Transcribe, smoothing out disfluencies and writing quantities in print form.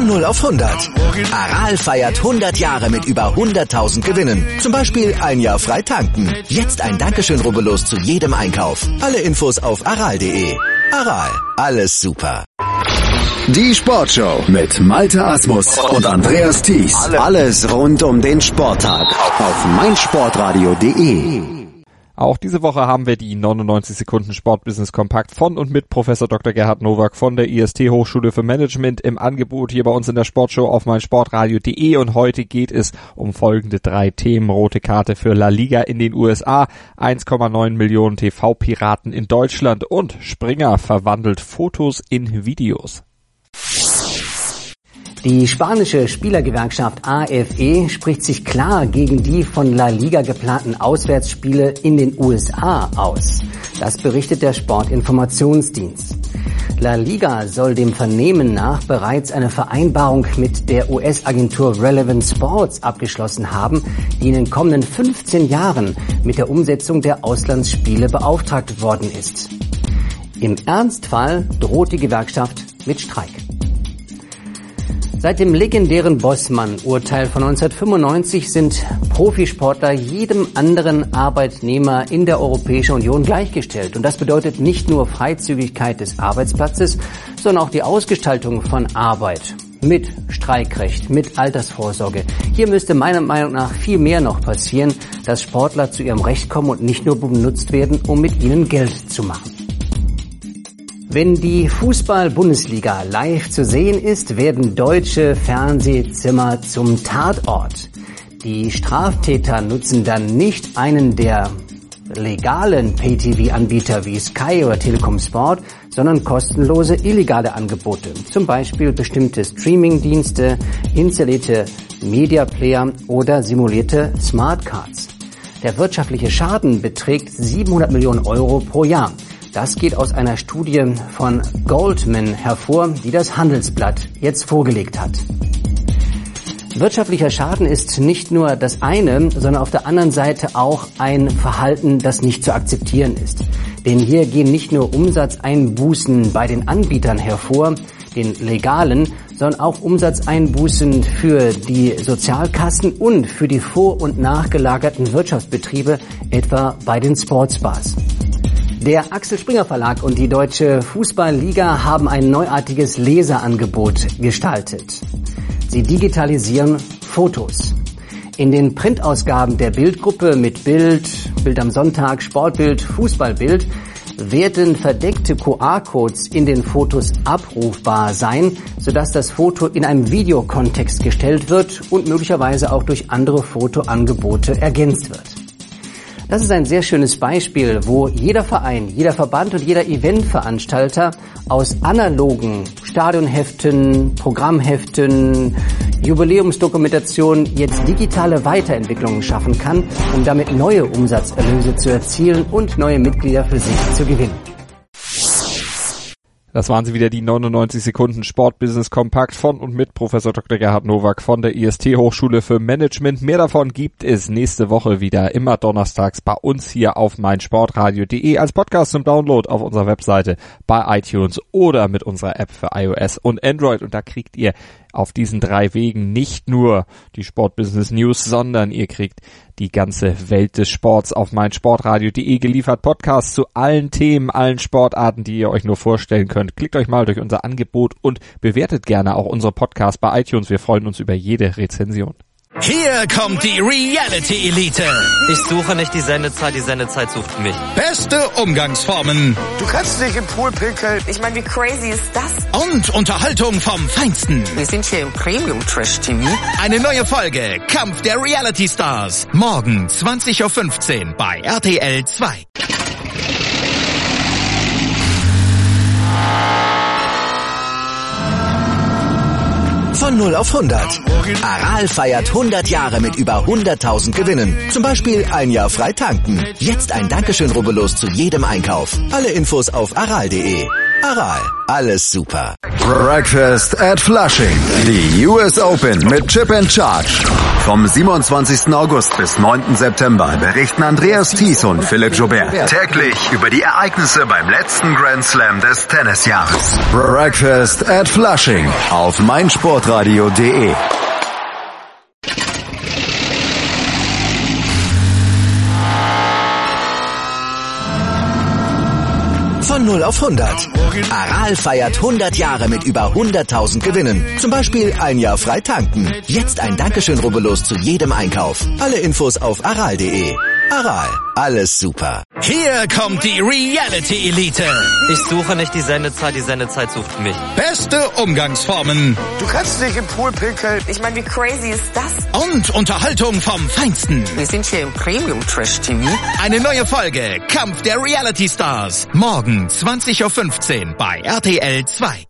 Von 0 auf 100. Aral feiert 100 Jahre mit über 100.000 Gewinnen. Zum Beispiel ein Jahr frei tanken. Jetzt ein Dankeschön, rubbellos zu jedem Einkauf. Alle Infos auf aral.de. Aral, alles super. Die Sportshow mit Malte Asmus und Andreas Thies. Alles rund um den Sporttag auf meinsportradio.de. Auch diese Woche haben wir die 99 Sekunden Sportbusiness Kompakt von und mit Professor Dr. Gerhard Nowak von der IST Hochschule für Management im Angebot hier bei uns in der Sportshow auf meinsportradio.de, und heute geht es um folgende 3 Themen. Rote Karte für La Liga in den USA, 1,9 Millionen TV-Piraten in Deutschland und Springer verwandelt Fotos in Videos. Die spanische Spielergewerkschaft AFE spricht sich klar gegen die von La Liga geplanten Auswärtsspiele in den USA aus. Das berichtet der Sportinformationsdienst. La Liga soll dem Vernehmen nach bereits eine Vereinbarung mit der US-Agentur Relevant Sports abgeschlossen haben, die in den kommenden 15 Jahren mit der Umsetzung der Auslandsspiele beauftragt worden ist. Im Ernstfall droht die Gewerkschaft mit Streik. Seit dem legendären Bossmann-Urteil von 1995 sind Profisportler jedem anderen Arbeitnehmer in der Europäischen Union gleichgestellt. Und das bedeutet nicht nur Freizügigkeit des Arbeitsplatzes, sondern auch die Ausgestaltung von Arbeit mit Streikrecht, mit Altersvorsorge. Hier müsste meiner Meinung nach viel mehr noch passieren, dass Sportler zu ihrem Recht kommen und nicht nur benutzt werden, um mit ihnen Geld zu machen. Wenn die Fußball-Bundesliga live zu sehen ist, werden deutsche Fernsehzimmer zum Tatort. Die Straftäter nutzen dann nicht einen der legalen Pay-TV-Anbieter wie Sky oder Telekom Sport, sondern kostenlose illegale Angebote. Zum Beispiel bestimmte Streaming-Dienste, installierte Media-Player oder simulierte Smartcards. Der wirtschaftliche Schaden beträgt 700 Millionen Euro pro Jahr. Das geht aus einer Studie von Goldman hervor, die das Handelsblatt jetzt vorgelegt hat. Wirtschaftlicher Schaden ist nicht nur das eine, sondern auf der anderen Seite auch ein Verhalten, das nicht zu akzeptieren ist. Denn hier gehen nicht nur Umsatzeinbußen bei den Anbietern hervor, den legalen, sondern auch Umsatzeinbußen für die Sozialkassen und für die vor- und nachgelagerten Wirtschaftsbetriebe, etwa bei den Sportsbars. Der Axel Springer Verlag und die Deutsche Fußballliga haben ein neuartiges Leserangebot gestaltet. Sie digitalisieren Fotos. In den Printausgaben der Bildgruppe mit Bild am Sonntag, Sportbild, Fußballbild werden verdeckte QR-Codes in den Fotos abrufbar sein, sodass das Foto in einem Videokontext gestellt wird und möglicherweise auch durch andere Fotoangebote ergänzt wird. Das ist ein sehr schönes Beispiel, wo jeder Verein, jeder Verband und jeder Eventveranstalter aus analogen Stadionheften, Programmheften, Jubiläumsdokumentationen jetzt digitale Weiterentwicklungen schaffen kann, um damit neue Umsatzerlöse zu erzielen und neue Mitglieder für sich zu gewinnen. Das waren sie wieder, die 99 Sekunden Sportbusiness Kompakt von und mit Professor Dr. Gerhard Nowak von der IST Hochschule für Management. Mehr davon gibt es nächste Woche wieder, immer donnerstags bei uns hier auf meinsportradio.de als Podcast zum Download auf unserer Webseite, bei iTunes oder mit unserer App für iOS und Android. Und da kriegt ihr auf diesen 3 Wegen nicht nur die Sportbusiness News, sondern ihr kriegt die ganze Welt des Sports auf meinsportradio.de geliefert. Podcasts zu allen Themen, allen Sportarten, die ihr euch nur vorstellen könnt. Klickt euch mal durch unser Angebot und bewertet gerne auch unsere Podcasts bei iTunes. Wir freuen uns über jede Rezension. Hier kommt die Reality-Elite. Ich suche nicht die Sendezeit sucht mich. Beste Umgangsformen. Du kannst nicht im Pool pinkeln. Ich meine, wie crazy ist das? Und Unterhaltung vom Feinsten. Wir sind hier im Premium-Trash-TV. Eine neue Folge Kampf der Reality-Stars. Morgen 20.15 Uhr bei RTL 2. Von 0 auf 100. Aral feiert 100 Jahre mit über 100.000 Gewinnen. Zum Beispiel ein Jahr frei tanken. Jetzt ein Dankeschön, rubbellos zu jedem Einkauf. Alle Infos auf aral.de. Aral, alles super. Breakfast at Flushing. Die US Open mit Chip and Charge. Vom 27. August bis 9. September berichten Andreas Thies und Philipp Joubert täglich über die Ereignisse beim letzten Grand Slam des Tennisjahres. Breakfast at Flushing auf meinsportradio.de. Von 0 auf 100. Aral feiert 100 Jahre mit über 100.000 Gewinnen. Zum Beispiel ein Jahr frei tanken. Jetzt ein Dankeschön, rubbellos zu jedem Einkauf. Alle Infos auf aral.de. Aral, alles super. Hier kommt die Reality Elite. Ich suche nicht die Sendezeit sucht mich. Beste Umgangsformen. Du kannst nicht im Pool pinkeln. Ich meine, wie crazy ist das? Und Unterhaltung vom Feinsten. Wir sind hier im Premium Trash TV. Eine neue Folge Kampf der Reality Stars. Morgen 20:15 Uhr bei RTL 2.